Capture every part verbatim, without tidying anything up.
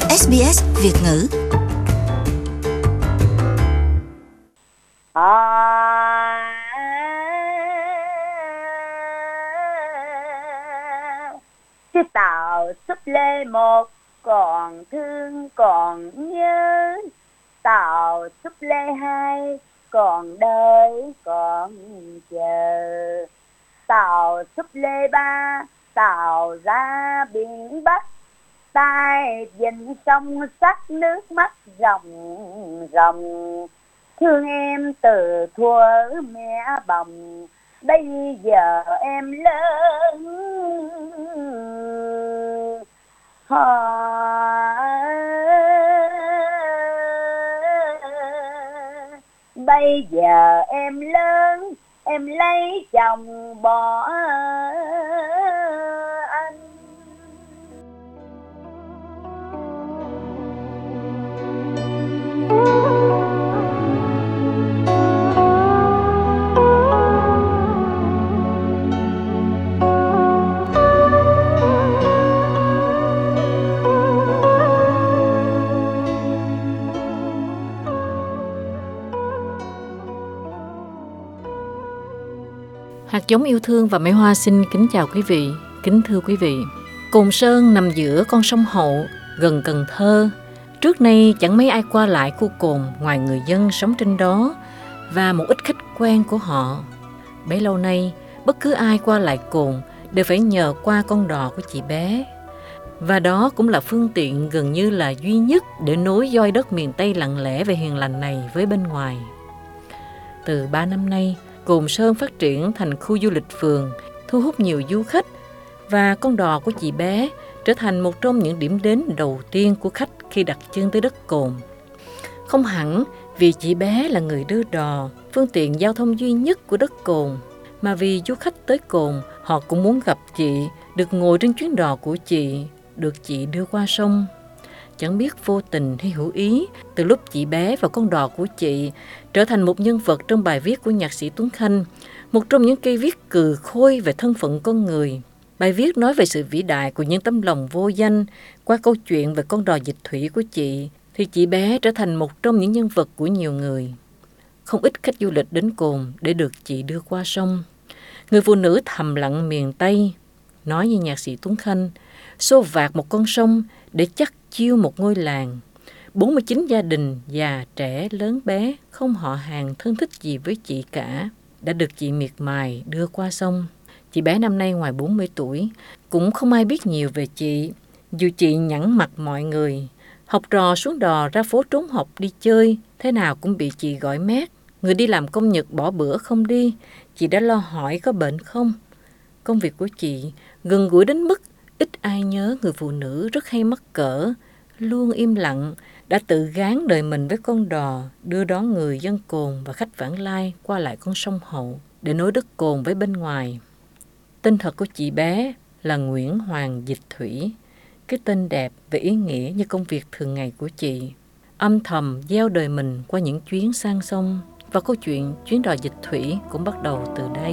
ét bê ét Việt ngữ. À, chiếc tàu súp lê một còn thương còn nhớ, tàu súp lê hai còn đợi còn chờ, tàu súp lê ba tàu ra biển Bắc, tay vịnh sông sắc nước mắt ròng ròng, thương em từ thuở mẹ bồng, bây giờ em lớn. À, bây giờ em lớn, em lấy chồng bỏ anh. Hạt giống yêu thương và Mai Hoa xin kính chào quý vị. Kính thưa quý vị, Cồn Sơn nằm giữa con sông Hậu, gần Cần Thơ. Trước nay chẳng mấy ai qua lại khu Cồn ngoài người dân sống trên đó và một ít khách quen của họ. Bấy lâu nay, bất cứ ai qua lại Cồn đều phải nhờ qua con đò của chị bé. Và đó cũng là phương tiện gần như là duy nhất để nối doi đất miền Tây lặng lẽ về hiền lành này với bên ngoài. Từ ba năm nay, Cồn Sơn phát triển thành khu du lịch phường, thu hút nhiều du khách, và con đò của chị bé trở thành một trong những điểm đến đầu tiên của khách khi đặt chân tới đất Cồn. Không hẳn vì chị bé là người đưa đò, phương tiện giao thông duy nhất của đất Cồn, mà vì du khách tới Cồn, họ cũng muốn gặp chị, được ngồi trên chuyến đò của chị, được chị đưa qua sông. Chẳng biết vô tình hay hữu ý, từ lúc chị bé và con đò của chị trở thành một nhân vật trong bài viết của nhạc sĩ Tuấn Khanh, một trong những cây viết cừ khôi về thân phận con người. Bài viết nói về sự vĩ đại của những tấm lòng vô danh. Qua câu chuyện về con đò dịch thủy của chị, thì chị bé trở thành một trong những nhân vật của nhiều người. Không ít khách du lịch đến Cồn để được chị đưa qua sông. Người phụ nữ thầm lặng miền Tây, nói như nhạc sĩ Tuấn Khanh, xô vạt một con sông để chắc chiêu một ngôi làng. bốn mươi chín gia đình, già, trẻ, lớn bé, không họ hàng thân thích gì với chị cả, đã được chị miệt mài đưa qua sông. Chị bé năm nay ngoài bốn mươi tuổi, cũng không ai biết nhiều về chị, dù chị nhẵn mặt mọi người. Học trò xuống đò ra phố trốn học đi chơi, thế nào cũng bị chị gọi mét. Người đi làm công nhật bỏ bữa không đi, chị đã lo hỏi có bệnh không. Công việc của chị gần gũi đến mức ít ai nhớ người phụ nữ rất hay mắc cỡ, luôn im lặng, đã tự gán đời mình với con đò, đưa đón người dân Cồn và khách vãng lai qua lại con sông Hậu để nối đất Cồn với bên ngoài. Tên thật của chị bé là Nguyễn Hoàng Dịch Thủy, cái tên đẹp và ý nghĩa như công việc thường ngày của chị. Âm thầm gieo đời mình qua những chuyến sang sông, và câu chuyện chuyến đò dịch thủy cũng bắt đầu từ đây.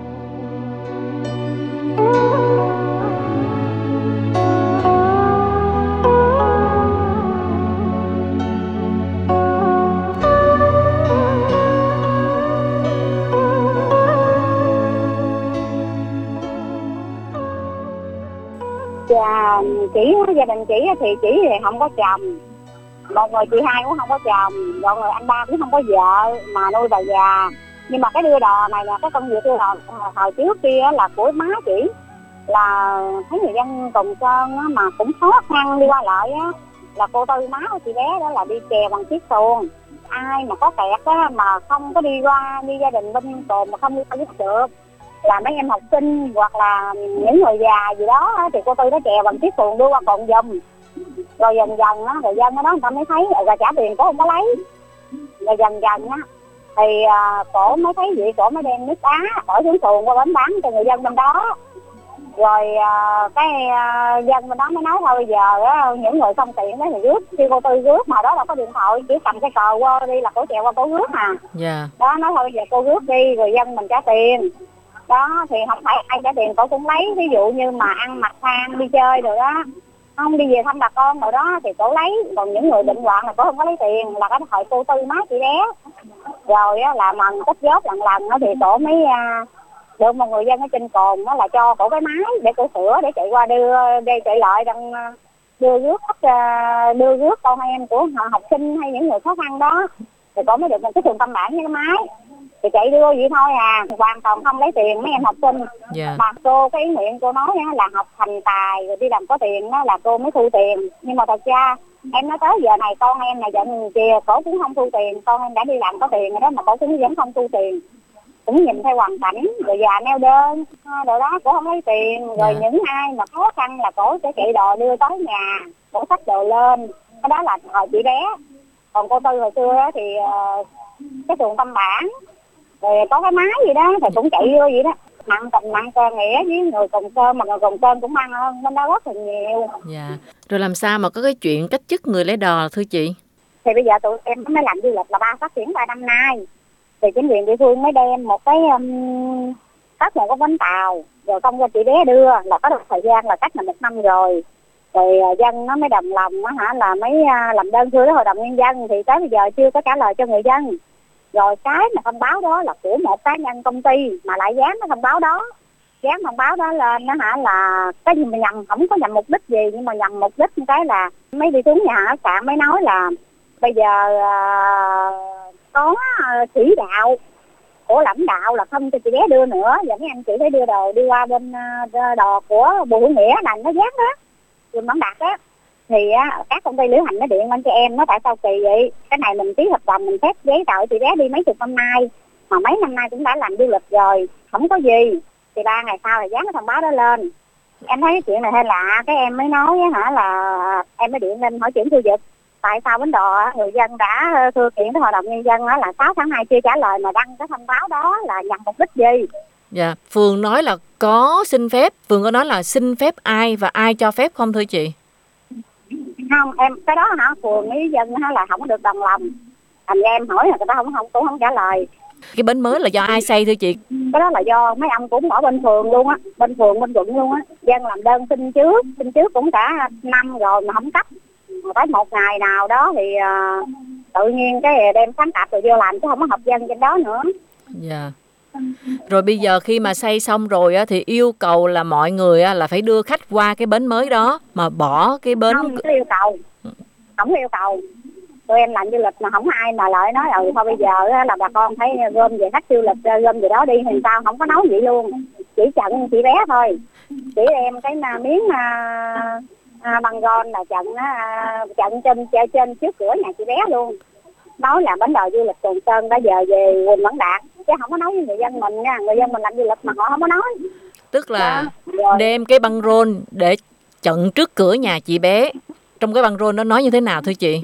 Dạ, chị gia đình chị thì chị thì không có chồng, một người chị hai cũng không có chồng, một người anh ba cũng không có vợ mà nuôi bà già. Nhưng mà cái đưa đò này là cái công việc đưa đò hồi trước kia là của má chị, là thấy người dân Cồn Sơn mà cũng khó khăn đi qua lại á, là cô Tư má của chị bé đó là đi chèo bằng chiếc xuồng. Ai mà có kẹt á mà không có đi qua, đi gia đình bên Cồn mà không đi qua giúp được, là mấy em học sinh hoặc là những người già gì đó thì cô Tư đã chèo bằng chiếc xuồng đưa qua Cồn giùm. Rồi dần dần á, người dân ở đó người ta mới thấy, rồi trả tiền cổ không có lấy. Rồi dần dần á thì à, cổ mới thấy vậy, cổ mới đem nước đá bỏ xuống xuồng qua bến bán cho người dân bên đó. Rồi à, cái à, dân bên đó mới nói thôi bây giờ á, những người không tiện đó thì rước, khi cô Tư rước mà đó là có điện thoại, chỉ cầm cái cờ qua đi là cổ chèo qua cổ rước à. Dạ. Đó, nói thôi bây giờ cô rước đi rồi dân mình trả tiền. Đó thì không phải ai trả tiền cổ cũng lấy, ví dụ như mà ăn mặc sang đi chơi rồi đó Không, đi về thăm bà con rồi đó thì cổ lấy, còn những người bệnh hoạn là cổ không có lấy tiền, là cái thời cô Tư má chị bé. Rồi á, là mần tích góp lần lần đó thì cổ mới à, được một người dân ở trên cồn đó là cho cổ cái máy để cổ sửa, để chạy qua đưa đây chạy lại đang đưa rước đưa rước con em của học sinh hay những người khó khăn đó, thì cổ mới được một cái trường tâm bản với cái máy, thì chạy đưa vậy thôi à, hoàn toàn không lấy tiền mấy em học sinh. Yeah. Mà cô cái ý nguyện cô nói là học thành tài rồi đi làm có tiền đó là cô mới thu tiền, nhưng mà thật ra em nói tới giờ này con em này giận kìa, cổ cũng không thu tiền, con em đã đi làm có tiền rồi đó mà cổ cũng vẫn không thu tiền, cũng nhìn theo hoàn cảnh, rồi già neo đơn rồi đó cổ không lấy tiền, rồi yeah. những ai mà khó khăn là cổ sẽ chạy đò đưa tới nhà, cổ xách đồ lên, cái đó là thời chị bé. Còn cô Tư hồi xưa đó thì uh, cái trường tâm bản rồi có cái máy gì đó thì cũng chạy vô vậy đó, nặng tình nặng cờ nghĩa với người cùng cơm, mà người cùng cơm cũng ăn hơn bên đó rất là nhiều. Dạ. Rồi làm sao mà có cái chuyện cách chức người lấy đò thưa chị? Thì bây giờ tụi em mới làm du lịch là ba phát triển ba năm nay, thì chính quyền địa phương mới đem một cái um, cách một cái bánh tàu rồi không cho chị bé đưa, là có được thời gian là cách là một năm rồi. Rồi uh, dân nó mới đồng lòng á hả là mới uh, làm đơn thư đến hội đồng nhân dân, thì tới bây giờ chưa có trả lời cho người dân. Rồi cái mà thông báo đó là của một cá nhân công ty mà lại dán cái thông báo đó, dán thông báo đó lên nó hả là cái gì mà nhằm, không có nhằm mục đích gì, nhưng mà nhằm mục đích cái là mấy đi xuống nhà ở trạm mới nói là bây giờ uh, có uh, chỉ đạo của lãnh đạo là không cho chị bé đưa nữa, và mấy anh chị phải đưa đồ đi qua bên uh, đò của Bùi Hữu Nghĩa là nó dán đó, Quỳnh Mẫn Đạt á. Thì á, các công ty lữ hành nó điện lên cho em, nó tại sao kỳ vậy, cái này mình ký hợp đồng mình phép giấy tờ chị bé đi mấy chục năm nay, mà mấy năm nay cũng đã làm du lịch rồi không có gì, thì ba ngày sau là dán cái thông báo đó lên. Em thấy cái chuyện này hơi lạ, cái em mới nói hả là em mới điện lên hỏi chuyển khu vực tại sao bến đò người dân đã thư kiện tới hội đồng nhân dân là sáu tháng hai chưa trả lời mà đăng cái thông báo đó là nhằm mục đích gì. Dạ, phường nói là có xin phép, phường có nói là xin phép ai và ai cho phép không thưa chị? Không, em cái đó hả phường với dân hả là không có được đồng lòng, thành ra em hỏi là người ta không không cũng không trả lời. Cái bến mới là do ai xây thưa chị? Cái đó là do mấy ông cũng ở bên phường luôn á, bên phường bên quận luôn á, dân làm đơn xin trước, xin trước cũng cả năm rồi mà không cấp, mà tới một ngày nào đó thì uh, tự nhiên cái đem sáng tạp rồi vô làm chứ không có hợp dân trên đó nữa. Dạ. Rồi bây giờ khi mà xây xong rồi á, thì yêu cầu là mọi người á, là phải đưa khách qua cái bến mới đó mà bỏ cái bến... Không có yêu cầu, không có yêu cầu. Tụi em làm du lịch mà không ai mà lại nói rồi thôi bây giờ á, là bà con phải gom về khách du lịch, gom về đó đi thì sao, không có nói vậy luôn. Chỉ chặn chị bé thôi, chỉ em cái miếng à, à, băng rôn là chặn à, chặn trên trên trước cửa nhà chị bé luôn. Nói là bến đò du lịch Cồn Sơn đã giờ về Quỳnh Mẫn Đạt, chứ không có nói với người dân mình nha, người dân mình làm du lịch mà họ không có nói. Tức là đó, đem cái băng rôn để chặn trước cửa nhà chị bé. Trong cái băng rôn nó nói như thế nào thưa chị?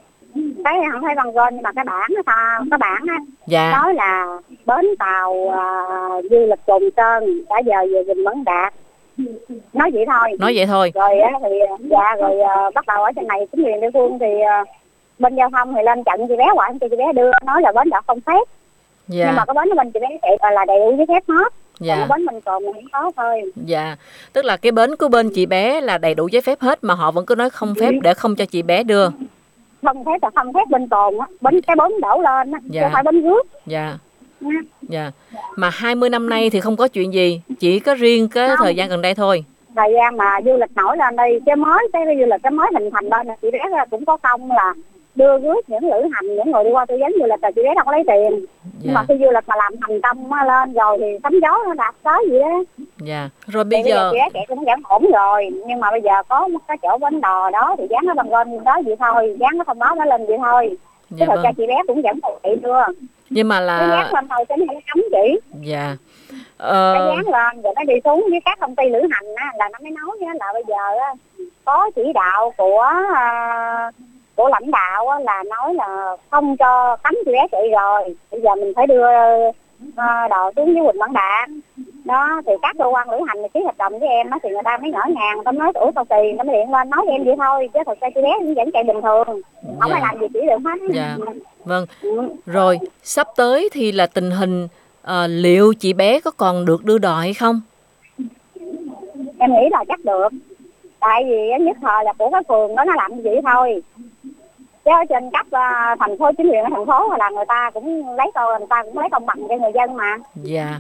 Cái không thấy băng rôn nhưng mà cái bảng nó sao, cái bảng á, dạ. nói là bến tàu uh, du lịch Cồn Sơn đã giờ về Quỳnh Mẫn Đạt. Nói vậy thôi. Nói vậy thôi. Rồi á thì dạ rồi uh, bắt đầu ở trên này chính quyền địa phương thì uh, bên giao thông thì lên chặn chị bé hoài, chị bé đưa nói là bến đò không phép. Dạ. Nhưng mà cái bến của bên chị bé chạy là đầy đủ giấy phép hết. Dạ. Còn bến mình còn không có thôi. Dạ. Tức là cái bến của bên chị bé là đầy đủ giấy phép hết mà họ vẫn cứ nói không phép để không cho chị bé đưa. Không phép là không phép bên Cồn á, bến cái bến đổ lên á, dạ. Chứ không phải bến rước. Dạ. Dạ. Mà hai mươi năm nay thì không có chuyện gì, chỉ có riêng cái không. Thời gian gần đây thôi. Thời gian mà du lịch nổi lên đây, cái mới cái du lịch cái mới hình thành lên là chị bé cũng có công là đưa rước những lữ hành, những người đi qua tư vấn du lịch là chị bé đâu có lấy tiền. Dạ. Nhưng mà khi du lịch mà làm thành công lên rồi thì sóng gió nó đạt tới vậy đó. Dạ. Rồi bây thì giờ chị bé chạy cũng vẫn ổn rồi, nhưng mà bây giờ có một cái chỗ bến đò đó thì dán nó bằng rôn đó vậy thôi, dán nó thông báo nó lên vậy thôi. Dạ, chứ thật vâng. Ra chị bé cũng vẫn còn chị đưa. Nhưng mà là cái dán lên thôi chứ nó không cấm chị. Dạ. Ờ... cái dán lên rồi nó đi xuống với các công ty lữ hành á, là nó mới nói là bây giờ á, có chỉ đạo của uh, của lãnh đạo á, là nói là không cho cấm chị bé chạy rồi, bây giờ mình phải đưa uh, đò xuống với Quỳnh Mẫn Đạt đó, thì các cơ quan lữ hành thì ký hợp đồng với em á, thì người ta mới ngỡ ngàng, người ta nói tuổi cầu kỳ, nó mới điện lên nói với em vậy thôi, chứ thật ra chị bé cũng vẫn chạy bình thường, không dạ. Ai làm gì chỉ được hết. Dạ. Vâng. Ừ. Rồi sắp tới thì là tình hình uh, liệu chị bé có còn được đưa đò hay không? Em nghĩ là chắc được. Tại vì nhất thời là của cái phường đó nó làm như vậy thôi, chứ trên cấp uh, thành phố, chính quyền ở thành phố là người ta cũng lấy công, người ta cũng lấy công bằng cho người dân mà. Dạ.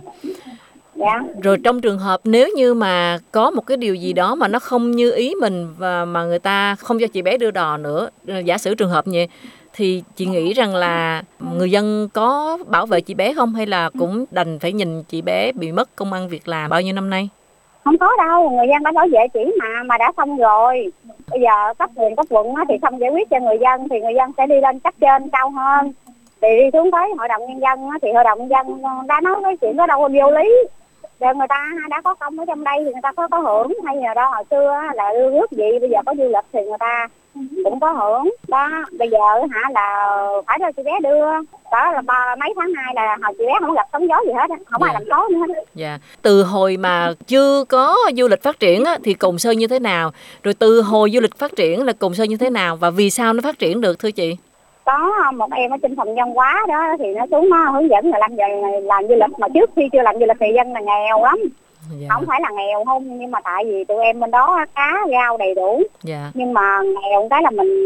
Dạ. Rồi trong trường hợp nếu như mà có một cái điều gì đó mà nó không như ý mình và mà người ta không cho chị bé đưa đò nữa, giả sử trường hợp như vậy, thì chị nghĩ rằng là người dân có bảo vệ chị bé không, hay là cũng đành phải nhìn chị bé bị mất công ăn việc làm bao nhiêu năm nay? Không có đâu, người dân đã bảo vệ chỉ mà mà đã xong rồi. Bây giờ cấp huyện cấp quận thì không giải quyết cho người dân thì người dân sẽ đi lên cấp trên cao hơn, thì đi xuống tới hội đồng nhân dân thì hội đồng nhân dân đã nói cái chuyện đó đâu có vô lý. Rồi người ta đã có công ở trong đây thì người ta có có hưởng, hay là đó hồi xưa là đưa rước gì, bây giờ có du lịch thì người ta cũng có hưởng đó. Bây giờ hả là phải cho chị bé đưa đó là ba mấy tháng nay là hồi chị bé không gặp sóng gió gì hết, không ai làm khó nữa hết. Dạ. Từ hồi mà chưa có du lịch phát triển á, thì Cồn Sơn như thế nào, rồi từ hồi du lịch phát triển là Cồn Sơn như thế nào, và vì sao nó phát triển được thưa chị? Có một em ở trên phòng văn hóa đó thì nó xuống nó hướng dẫn là làm giờ làm du lịch, mà trước khi chưa làm du lịch thì dân là nghèo lắm. Dạ. Không phải là nghèo không, nhưng mà tại vì tụi em bên đó cá rau đầy đủ. Dạ. Nhưng mà nghèo cái là mình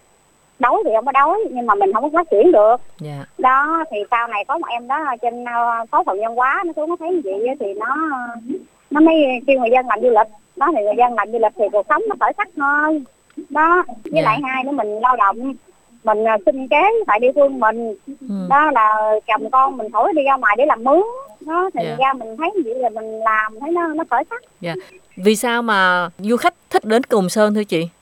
đói thì không có đói, nhưng mà mình không có phát triển được. Dạ. Đó thì sau này có một em đó trên phố phòng văn hóa nó xuống nó thấy như vậy thì nó nó mới kêu người dân làm du lịch. Đó thì người dân làm du lịch thì cuộc sống nó khởi sắc hơn. Đó với dạ. lại hai nữa mình lao động, mình sinh kế tại địa phương mình. Ừ. Đó là chồng con mình khỏi đi ra ngoài để làm mướn. Đó thì yeah. ra mình thấy vậy là mình làm thấy nó nó khởi sắc. Yeah. Vì sao mà du khách thích đến Cồn Sơn thưa chị?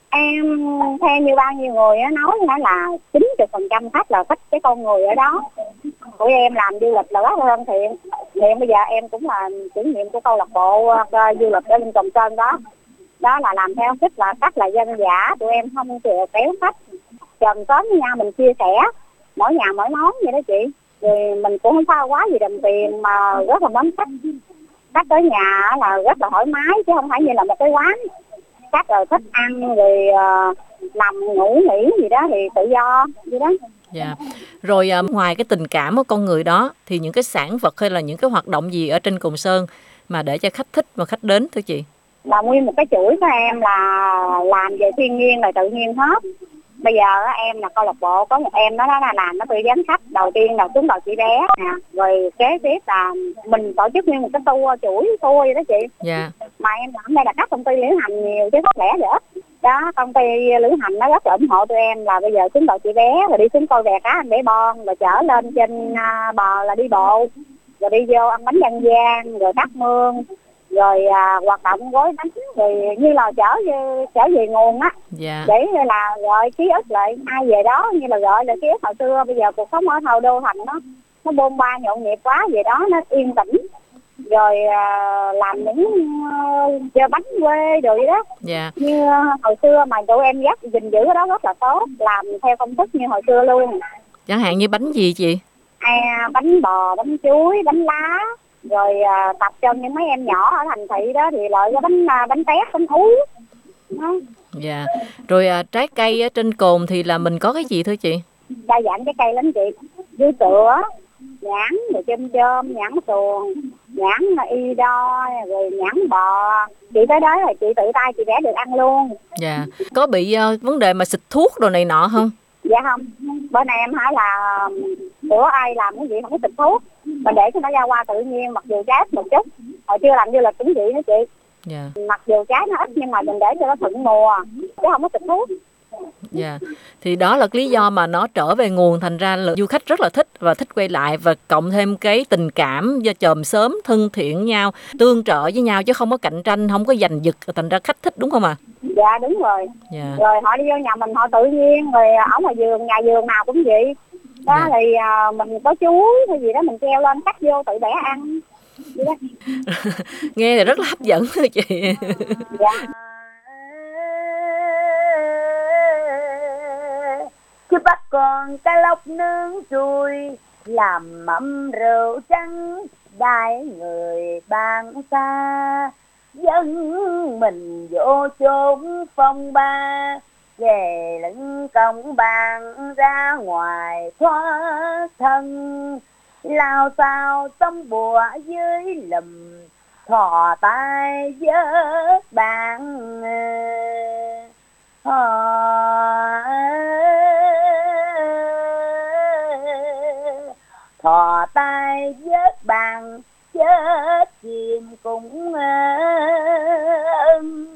Em theo như bao nhiêu người nói là chín mươi phần trăm khách là thích cái con người ở đó. Tụi em làm du lịch là rất là thân thiện. Hiện bây giờ em cũng là chủ nhiệm của câu lạc bộ uh, du lịch ở Cồn Sơn đó. Đó là làm theo cách là cách là dân dã, tụi em không chèo kéo khách. Chồng xóm với nhau mình chia sẻ, mỗi nhà mỗi món vậy đó chị. Rồi mình cũng không pha quá gì đồng tiền mà rất là mến khách. Khách tới nhà là rất là thoải mái chứ không phải như là một cái quán. Khách rồi thích ăn rồi uh, nằm ngủ nghỉ gì đó thì tự do vậy đó. Dạ. Rồi uh, ngoài cái tình cảm của con người đó thì những cái sản vật hay là những cái hoạt động gì ở trên Cồn Sơn mà để cho khách thích và khách đến thưa chị? Là nguyên một cái chuỗi của em là làm về thiên nhiên là tự nhiên hết. Bây giờ em là câu lạc bộ có một em đó, đó là làm nó tư vấn khách đầu tiên là xuống đầu chị bé nè, rồi kế tiếp là mình tổ chức nguyên một cái tour chuỗi tour vậy đó chị. Dạ. Mà em làm đây là các công ty lữ hành nhiều chứ không lẻ nữa. Đó công ty lữ hành nó rất là ủng hộ tụi em là bây giờ xuống đầu chị bé rồi đi xuống coi bè cá anh bể bon, rồi chở lên trên bờ là đi bộ, rồi đi vô ăn bánh dân gian, rồi cắt mương, rồi à, hoạt động gói bánh, rồi như là trở về, trở về nguồn á. Dạ. Để là gọi ký ức lại ai về đó, như là gọi là ký ức hồi xưa. Bây giờ cuộc sống ở Thầu Đô Thành nó nó bôn ba nhộn nhịp quá, về đó nó yên tĩnh, rồi à, làm những uh, chơi bánh quê rồi vậy đó. Dạ. Như uh, hồi xưa mà tụi em dắt gìn giữ cái đó rất là tốt, làm theo công thức như hồi xưa luôn. Chẳng hạn như bánh gì chị? À, bánh bò, bánh chuối, bánh lá, rồi à, tập cho những mấy em nhỏ ở thành thị đó thì lợi cái bánh à, bánh tét, bánh thú. Dạ. Rồi à, trái cây ở trên Cồn thì là mình có cái gì thưa chị? Đa dạng trái cây lắm chị. Dưa sữa, nhãn, rồi chôm chôm, nhãn xuồng, nhãn y đo, rồi nhãn bò. Chị tới đó rồi chị tự tay chị vẽ được ăn luôn. Dạ. Có bị uh, vấn đề mà xịt thuốc đồ này nọ không? Dạ không. Bên này em hỏi là của ai làm cái gì không có xịt thuốc, mình để cho nó ra hoa tự nhiên, mặc dù trái một chút. Hồi chưa làm du lịch cũng vậy đó chị. Yeah. Mặc dù trái nó ít nhưng mà mình để cho nó thuận mùa chứ không có xịt thuốc. Dạ. Yeah. Thì đó là lý do mà nó trở về nguồn, thành ra là du khách rất là thích và thích quay lại, và cộng thêm cái tình cảm do chòm xóm thân thiện nhau, tương trợ với nhau chứ không có cạnh tranh, không có giành giật, thành ra khách thích đúng không ạ? À? Dạ đúng rồi. Yeah. Rồi họ đi vô nhà mình họ tự nhiên, rồi ở ngoài vườn, nhà vườn nào cũng vậy. Đó. Yeah. Thì uh, mình có chuối hay gì đó mình treo lên khách vô tự bẻ ăn. Nghe thì rất là hấp dẫn thưa chị. Dạ. Chứ bắt con cá lóc nướng chui, làm mâm rượu trắng, đãi người ban xa. Dân mình vô chốn phong ba, về lưng công bàn ra ngoài thoát thân. Lao sao tấm bùa dưới lùm, thò tay vớt bạn, thò thò tay vớt bạn, chết chìm cũng ưng.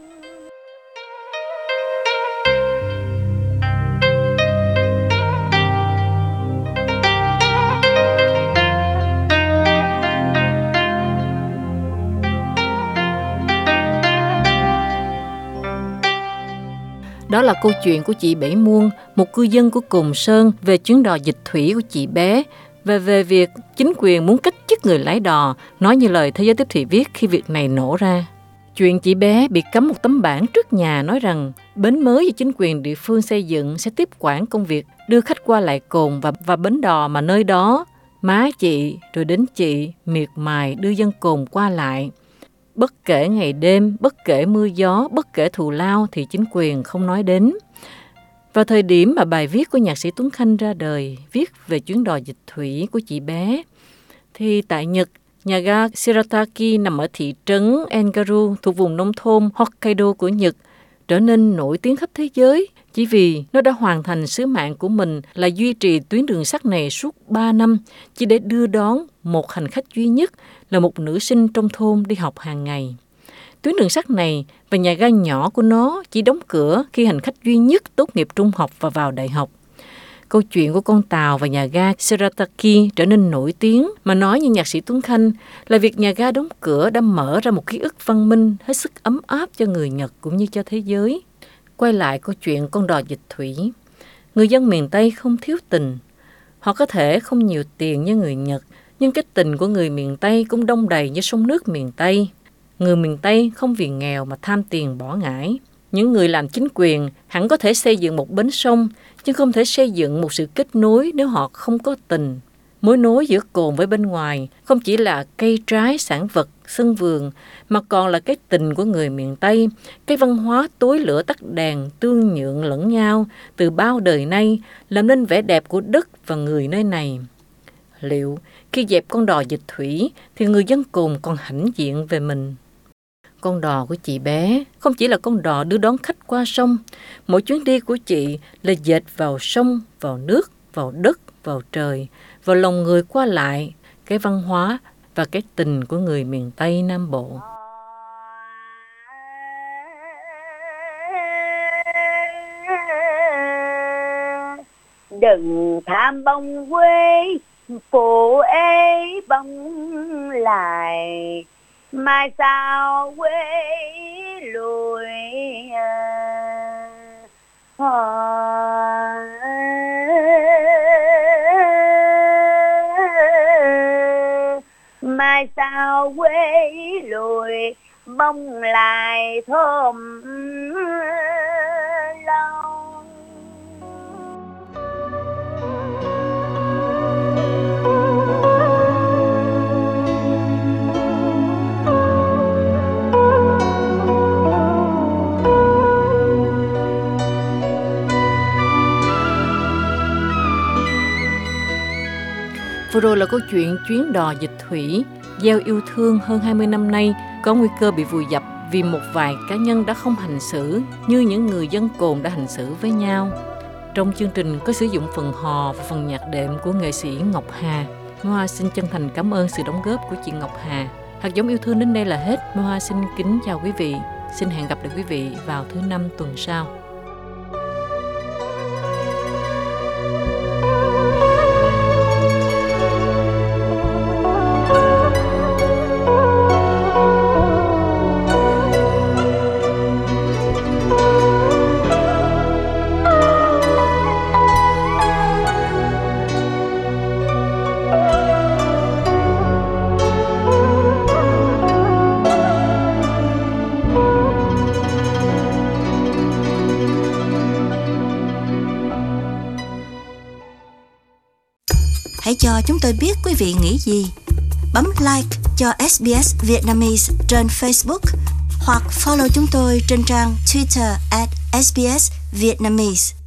Đó là câu chuyện của chị Bảy Muôn, một cư dân của Cồn Sơn, về chuyến đò dịch thủy của chị bé và về việc chính quyền muốn cách chức người lái đò, nói như lời Thế Giới Tiếp Thị viết khi việc này nổ ra. Chuyện chị bé bị cắm một tấm bảng trước nhà nói rằng bến mới do chính quyền địa phương xây dựng sẽ tiếp quản công việc đưa khách qua lại cồn và, và bến đò mà nơi đó má chị rồi đến chị miệt mài đưa dân cồn qua lại. Bất kể ngày đêm, bất kể mưa gió, bất kể thù lao thì chính quyền không nói đến. Vào thời điểm mà bài viết của nhạc sĩ Tuấn Khanh ra đời, viết về chuyến đò dịch thủy của chị bé, thì tại Nhật, nhà ga Shirataki nằm ở thị trấn Engaru thuộc vùng nông thôn Hokkaido của Nhật trở nên nổi tiếng khắp thế giới chỉ vì nó đã hoàn thành sứ mạng của mình là duy trì tuyến đường sắt này suốt ba năm chỉ để đưa đón một hành khách duy nhất là một nữ sinh trong thôn đi học hàng ngày. Tuyến đường sắt này và nhà ga nhỏ của nó chỉ đóng cửa khi hành khách duy nhất tốt nghiệp trung học và vào đại học. Câu chuyện của con tàu và nhà ga Shirataki trở nên nổi tiếng mà nói như nhạc sĩ Tuấn Khanh là việc nhà ga đóng cửa đã mở ra một ký ức văn minh hết sức ấm áp cho người Nhật cũng như cho thế giới. Quay lại câu chuyện con đò dịch thủy. Người dân miền Tây không thiếu tình. Họ có thể không nhiều tiền như người Nhật, nhưng cái tình của người miền Tây cũng đông đầy như sông nước miền Tây. Người miền Tây không vì nghèo mà tham tiền bỏ ngải. Những người làm chính quyền hẳn có thể xây dựng một bến sông, nhưng không thể xây dựng một sự kết nối nếu họ không có tình. Mối nối giữa cồn với bên ngoài không chỉ là cây trái, sản vật, sân vườn, mà còn là cái tình của người miền Tây, cái văn hóa tối lửa tắt đèn, tương nhượng lẫn nhau từ bao đời nay, làm nên vẻ đẹp của đất và người nơi này. Liệu khi dẹp con đò dịch thủy thì người dân cồn còn hãnh diện về mình? Con đò của chị bé không chỉ là con đò đưa đón khách qua sông. Mỗi chuyến đi của chị là dệt vào sông, vào nước, vào đất, vào trời, vào lòng người qua lại, cái văn hóa và cái tình của người miền Tây Nam Bộ. Đừng tham bông quê, phụ ê bông lại, mai sao quê lùi à. Mai sao quê lùi bông lại thơm lâu. Vừa rồi là câu chuyện chuyến đò dịch thủy, gieo yêu thương hơn hai mươi năm nay có nguy cơ bị vùi dập vì một vài cá nhân đã không hành xử như những người dân cồn đã hành xử với nhau. Trong chương trình có sử dụng phần hò và phần nhạc đệm của nghệ sĩ Ngọc Hà. Mai Hoa xin chân thành cảm ơn sự đóng góp của chị Ngọc Hà. Hạt giống yêu thương đến đây là hết. Mai Hoa xin kính chào quý vị. Xin hẹn gặp lại quý vị vào thứ năm tuần sau. Hãy cho chúng tôi biết quý vị nghĩ gì. Bấm like cho ét bê ét Vietnamese trên Facebook hoặc follow chúng tôi trên trang Twitter at ét bê ét Vietnamese.